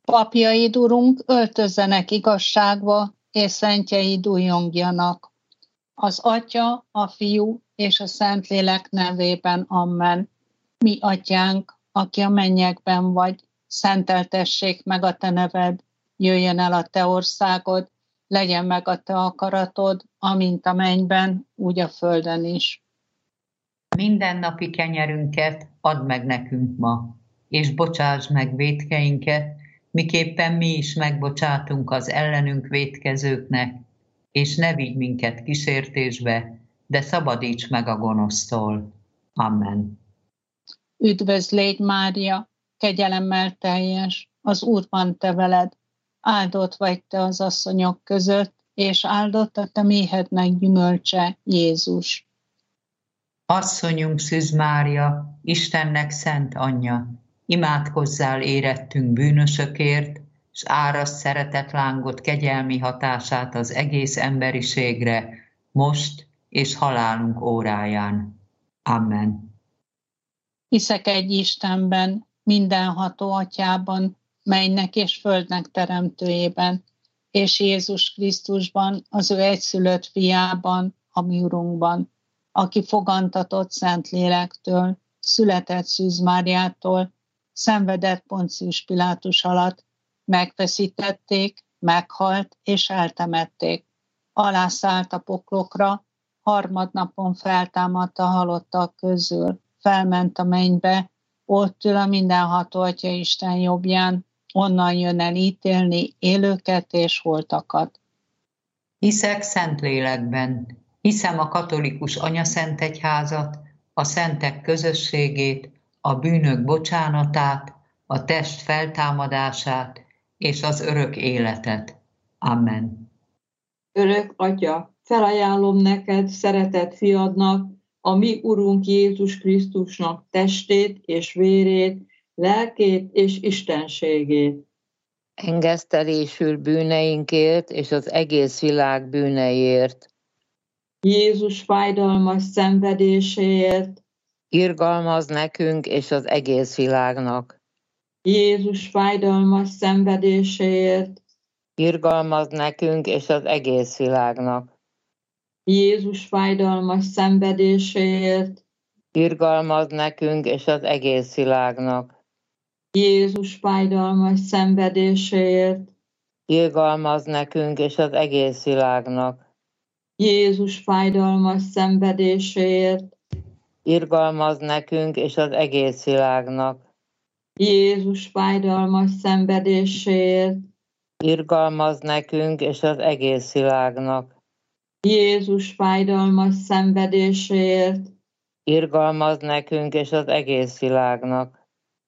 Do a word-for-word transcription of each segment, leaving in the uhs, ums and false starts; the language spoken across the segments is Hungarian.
Papjaid, Urunk, öltözzenek igazságba, és szentjeid újjongjanak. Az Atya, a Fiú és a Szentlélek nevében, amen. Mi Atyánk, aki a mennyekben vagy, szenteltessék meg a te neved, jöjjön el a te országod, legyen meg a te akaratod, amint a mennyben, úgy a földön is. Mindennapi kenyerünket add meg nekünk ma, és bocsáss meg vétkeinket, miképpen mi is megbocsátunk az ellenünk vétkezőknek, és ne vigy minket kísértésbe, de szabadíts meg a gonosztól. Amen. Üdvözl légy, Mária, kegyelemmel teljes, az Úr van te veled, áldott vagy te az asszonyok között, és áldott a te méhednek gyümölcse, Jézus. Asszonyunk Szűz Mária, Istennek szent anyja, imádkozzál érettünk bűnösökért, s árasd szeretetlángot kegyelmi hatását az egész emberiségre, most és halálunk óráján. Amen. Hiszek egy Istenben, mindenható Atyában, mennynek és földnek teremtőjében, és Jézus Krisztusban, az ő egyszülött fiában, a mi Urunkban, aki fogantatott Szentlélektől, született Szűz Máriától, szenvedett Poncius Pilátus alatt, megfeszítették, meghalt és eltemették. Alászállt a poklokra, harmadnapon feltámadt a halottak közül, felment a mennybe, ott ül a mindenható Atya Isten jobbján, onnan jön el ítélni élőket és holtakat. Hiszek Szentlélekben, hiszem a katolikus anyaszentegyházat, a szentek közösségét, a bűnök bocsánatát, a test feltámadását és az örök életet. Amen. Örök Atya, felajánlom neked, szeretett fiadnak, a mi Urunk Jézus Krisztusnak testét és vérét, lelkét és istenségét. Engesztelésül bűneinkért és az egész világ bűneiért. Jézus fájdalmas szenvedéséért. Irgalmaz nekünk és az egész világnak. Jézus fájdalmas szenvedéséért. Irgalmaz nekünk és az egész világnak. Jézus fájdalmas szenvedéséért. Irgalmaz nekünk és az egész világnak. Jézus fájdalmas szenvedéséért. Irgalmaz nekünk és az egész világnak. Jézus fájdalmas szenvedéséért. Irgalmaz nekünk és az egész világnak. Jézus fájdalmas szenvedéséért. Irgalmaz nekünk és az egész világnak. Jézus fájdalmas szenvedéséért. Irgalmaz nekünk és az egész világnak.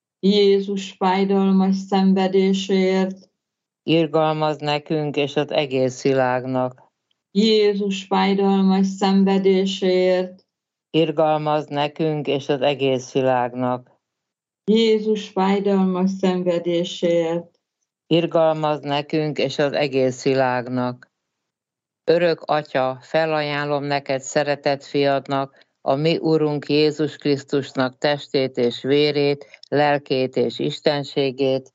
Jézus fájdalmas szenvedéséért. Irgalmaz nekünk és az egész világnak. Jézus fájdalmas szenvedéséért. Irgalmaz nekünk és az egész világnak. Jézus fájdalmas szenvedéséért. Irgalmaz nekünk és az egész világnak. Örök Atya, felajánlom neked szeretett fiadnak, a mi Urunk Jézus Krisztusnak testét és vérét, lelkét és istenségét.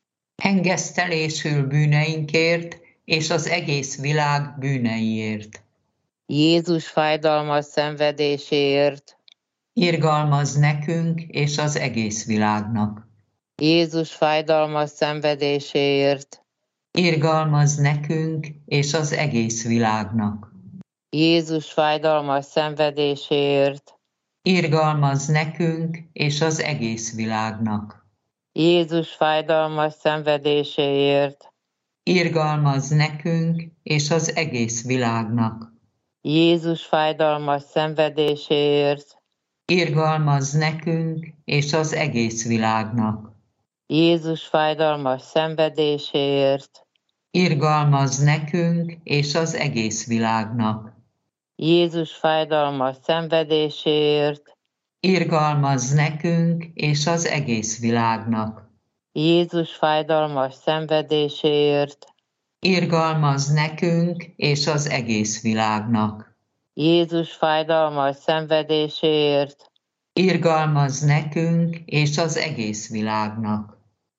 Engesztelésül bűneinkért és az egész világ bűneiért. Jézus fájdalmas szenvedéséért. Irgalmaz nekünk és az egész világnak. Jézus fájdalmas szenvedéséért. Irgalmaz nekünk és az egész világnak. Jézus fájdalmas szenvedéséért. Irgalmaz nekünk és az egész világnak. Jézus fájdalmas szenvedéséért. Irgalmaz nekünk és az egész világnak. Jézus fájdalmas szenvedéséért. Irgalmaz nekünk és az egész világnak. Jézus fájdalmas szenvedéséért. Irgalmaz nekünk és az egész világnak. Jézus fájdalmas szenvedéséért. Irgalmaz nekünk és az egész világnak. Jézus fájdalmas szenvedéséért. Irgalmaz nekünk és az egész világnak. Jézus fájdalmas szenvedéséért. Irgalmaz nekünk és az egész világnak.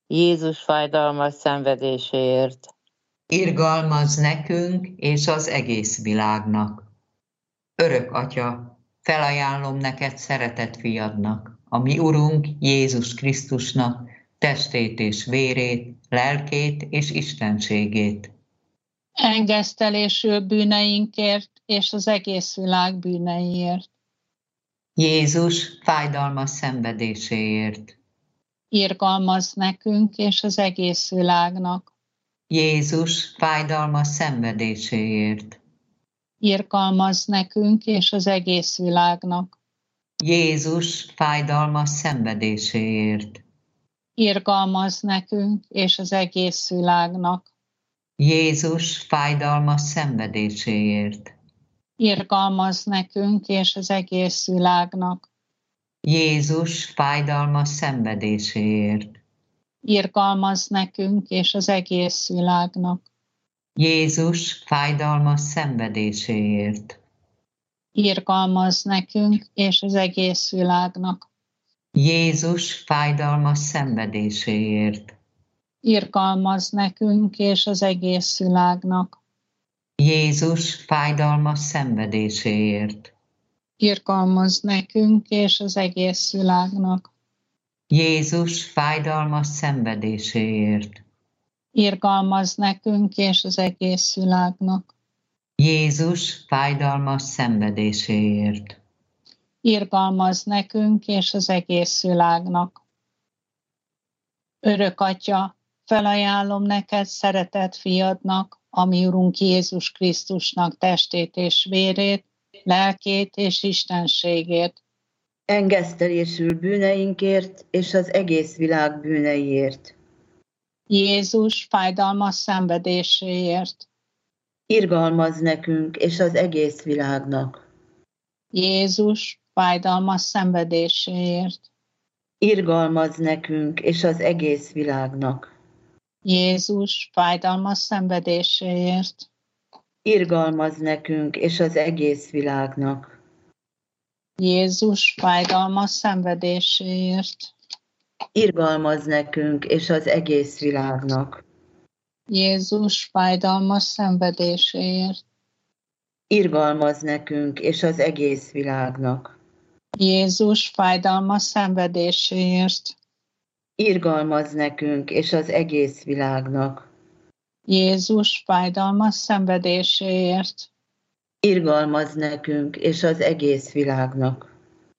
Jézus fájdalmas szenvedéséért. Irgalmazz nekünk és az egész világnak. Örök Atya, felajánlom neked szeretett fiadnak, a mi Urunk Jézus Krisztusnak testét és vérét, lelkét és istenségét. Engesztelésül bűneinkért és az egész világ bűneiért. Jézus fájdalmas szenvedéséért. Irgalmazz nekünk és az egész világnak. Jézus fájdalmas szenvedéséért. Irgalmazz nekünk és az egész világnak. Jézus fájdalmas szenvedéséért. Irgalmazz nekünk és az egész világnak. Jézus fájdalmas szenvedéséért. Irgalmazz nekünk és az egész világnak. Jézus fájdalmas szenvedéséért. Irgalmazz nekünk és az egész világnak. Jézus fájdalmas szenvedéséért. Irgalmazz nekünk és az egész világnak. Jézus fájdalmas szenvedéséért. Irgalmazz nekünk és az egész világnak. Jézus fájdalmas szenvedéséért. Irgalmazz nekünk és az egész világnak. Jézus fájdalmas szenvedéséért. Irgalmazz nekünk és az egész világnak. Jézus fájdalmas szenvedéséért. Irgalmazz nekünk és az egész világnak. Örök Atya, felajánlom neked szeretett fiadnak, a mi Urunk Jézus Krisztusnak testét és vérét, lelkét és istenségét. Engesztelésül bűneinkért és az egész világ bűneiért. Jézus fájdalmas szenvedéséért. Irgalmazz nekünk és az egész világnak. Jézus fájdalmas szenvedéséért. Irgalmazz nekünk és az egész világnak. Jézus fájdalmas szenvedéséért. Irgalmazz nekünk és az egész világnak. Jézus fájdalmas szenvedéséért. Irgalmazz nekünk és az egész világnak. Jézus fájdalmas szenvedéséért. Irgalmazz nekünk és az egész világnak. Jézus fájdalmas szenvedéséért. Irgalmazz nekünk és az egész világnak. Jézus fájdalmas szenvedéséért. Irgalmazz nekünk és az egész világnak.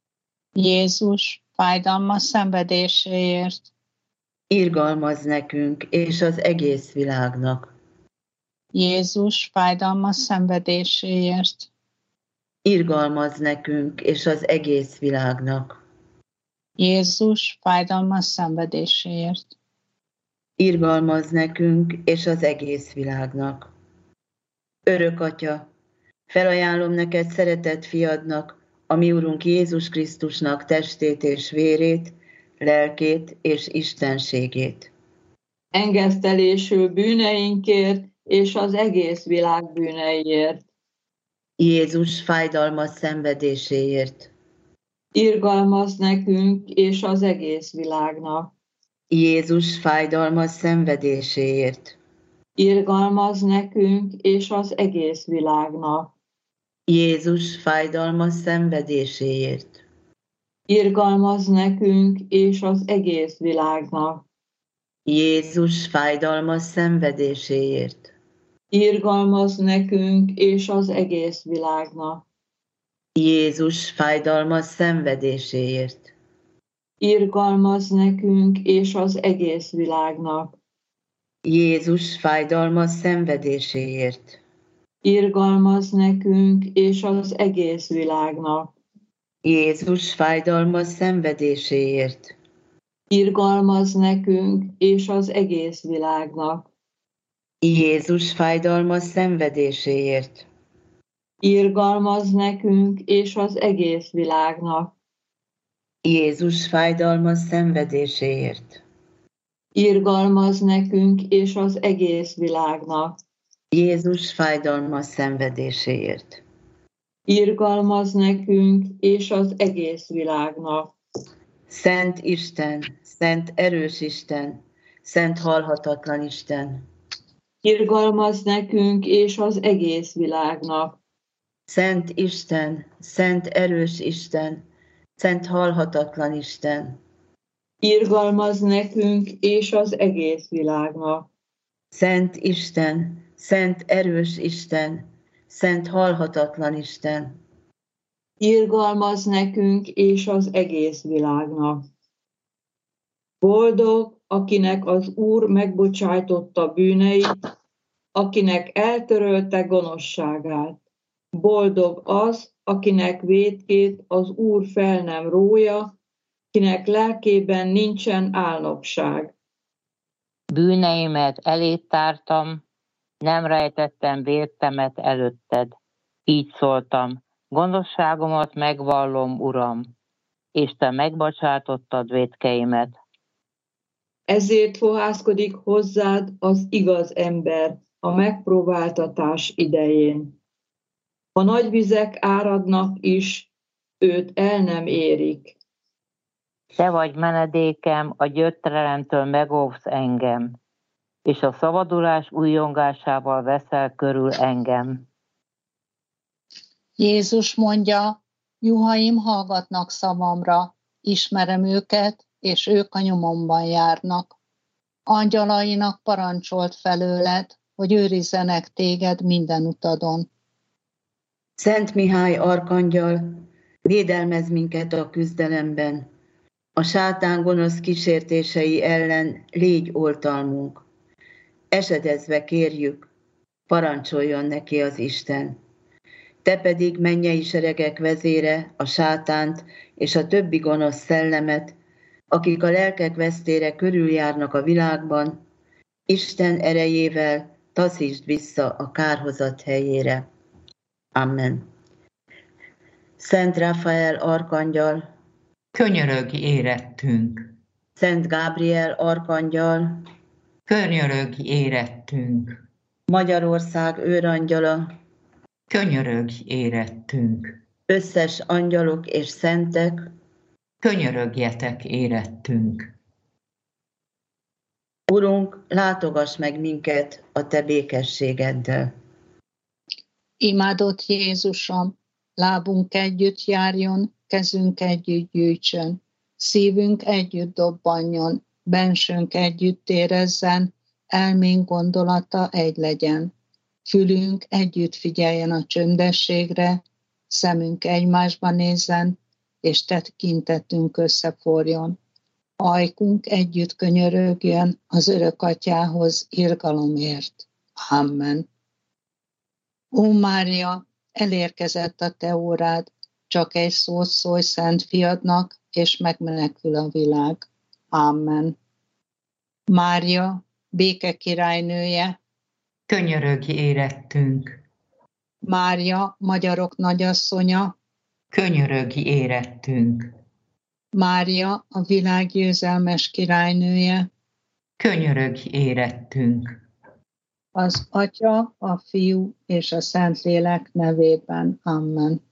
Jézus fájdalmas szenvedéséért. Irgalmazz nekünk és az egész világnak. Jézus fájdalmas szenvedéséért. Irgalmazz nekünk és az egész világnak. Jézus fájdalmas szenvedéséért. Irgalmazz nekünk és az egész világnak. Örök Atya, felajánlom neked szeretett fiadnak, a mi Urunk Jézus Krisztusnak testét és vérét, lelkét és istenségét. Engesztelésül bűneinkért és az egész világ bűneiért. Jézus fájdalmas szenvedéséért. Irgalmazz nekünk és az egész világnak. Jézus fájdalmas szenvedéséért. Irgalmazz nekünk és az egész világnak. Jézus fájdalmas szenvedéséért. Irgalmazz nekünk és az egész világnak. Jézus fájdalmas szenvedéséért. Irgalmazz nekünk és az egész világnak. Jézus fájdalmas szenvedéséért. Irgalmazz nekünk és az egész világnak. Jézus fájdalmas szenvedéséért. Irgalmazz nekünk és az egész világnak. Jézus fájdalmas szenvedéséért. Irgalmazz nekünk és az egész világnak. Jézus fájdalmas szenvedéséért. Irgalmazz nekünk és az egész világnak. Jézus fájdalmas szenvedéséért. Irgalmazz nekünk és az egész világnak. Jézus fájdalmas szenvedéséért. Irgalmazz nekünk és az egész világnak. Szent Isten, szent erős Isten, szent halhatatlan Isten. Irgalmazz nekünk és az egész világnak. Szent Isten, szent erős Isten, szent halhatatlan Isten. Irgalmazz nekünk és az egész világnak. Szent Isten, szent erős Isten, szent halhatatlan Isten. Irgalmazz nekünk és az egész világnak. Boldog, akinek az Úr megbocsájtotta bűneit, akinek eltörölte gonoszságát. Boldog az, akinek vétkét az Úr fel nem rója, kinek lelkében nincsen álnokság. Bűneimet eléd tártam, nem rejtettem vértemet előtted. Így szóltam, gonoszságomat megvallom, Uram, és te megbocsátottad vétkeimet. Ezért fohászkodik hozzád az igaz ember a megpróbáltatás idején. Ha nagy vizek áradnak is, őt el nem érik. Te vagy menedékem, a gyötrelemtől megóvsz engem, és a szabadulás újongásával veszel körül engem. Jézus mondja, juhaim hallgatnak szavamra, ismerem őket, és ők a nyomomban járnak. Angyalainak parancsolt felőled, hogy őrizzenek téged minden utadon. Szent Mihály arkangyal, védelmezz minket a küzdelemben. A sátán gonosz kísértései ellen légy oltalmunk. Esedezve kérjük, parancsoljon neki az Isten. Te pedig, mennyei seregek vezére, a sátánt és a többi gonosz szellemet, akik a lelkek vesztére körüljárnak a világban, Isten erejével taszítsd vissza a kárhozat helyére. Amen. Szent Rafael arkangyal, Könyörögj érettünk! Szent Gábriel arkangyal, Könyörögj érettünk! Magyarország őrangyala, Könyörögj érettünk! összes angyalok és szentek, Könyörögjetek érettünk! Urunk, látogass meg minket a te békességeddel. Imádott Jézusom, lábunk együtt járjon, kezünk együtt gyűjtsön, szívünk együtt dobbanjon, bensőnk együtt érezzen, elménk gondolata egy legyen. Fülünk együtt figyeljen a csöndességre, szemünk egymásba nézzen, és tekintetünk összeforjon. Ajkunk együtt könyörögjön az örök atyához irgalomért. Amen. Ó Mária, elérkezett a te órád, csak egy szót szólj szent fiadnak, és megmenekül a világ. Amen. Mária, béke királynője, Könyörögj érettünk! Mária, magyarok nagyasszonya, Könyörögj érettünk! Mária, a világ győzelmes királynője, Könyörögj érettünk! az Atya, a Fiú és a Szentlélek nevében. Amen.